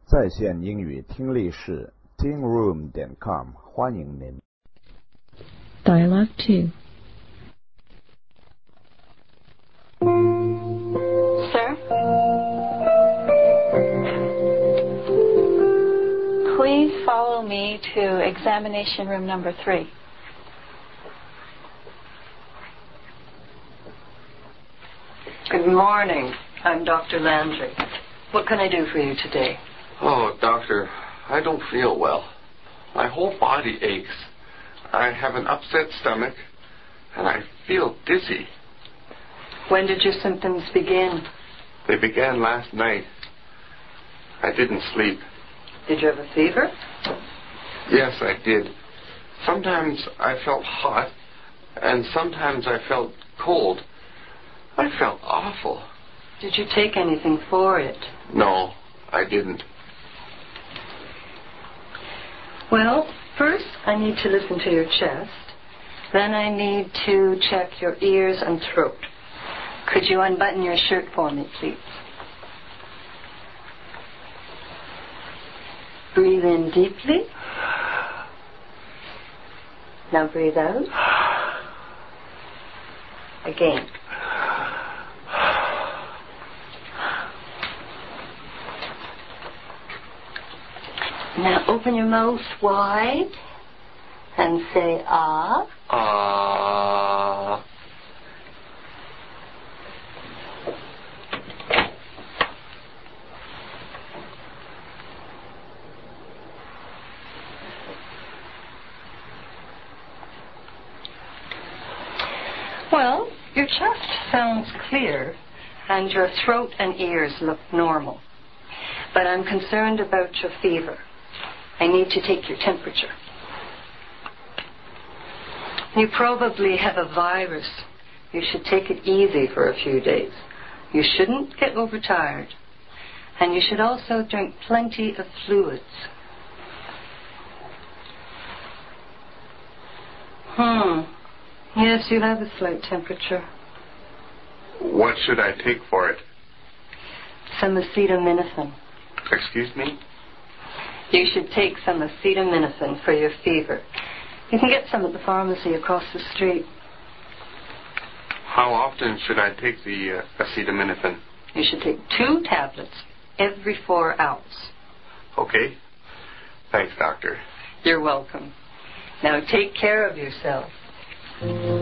在线英语听力室 tingroom.com 欢迎您。 Dialogue 2. Sir? Please follow me to examination room number 3. Good morning. I'm Dr. Landry. What can I do for you today? Oh, doctor, I don't feel well. My whole body aches. I have an upset stomach, and I feel dizzy. When did your symptoms begin? They began last night. I didn't sleep. Did you have a fever? Yes, I did. Sometimes I felt hot, and sometimes I felt cold. I felt awful. Did you take anything for it? No, I didn't. Well, first I need to listen to your chest. Then I need to check your ears and throat. Could you unbutton your shirt for me, please? Breathe in deeply. Now breathe out. Again. Now open your mouth wide and say ah. Ah. Well, your chest sounds clear and your throat and ears look normal. But I'm concerned about your fever. I need to take your temperature. You probably have a virus. You should take it easy for a few days. You shouldn't get overtired. And you should also drink plenty of fluids. Yes, you have a slight temperature. What should I take for it? Some acetaminophen. Excuse me? You should take some acetaminophen for your fever. You can get some at the pharmacy across the street. How often should I take the acetaminophen? You should take 2 tablets every 4 hours. Okay. Thanks, doctor. You're welcome. Now take care of yourself.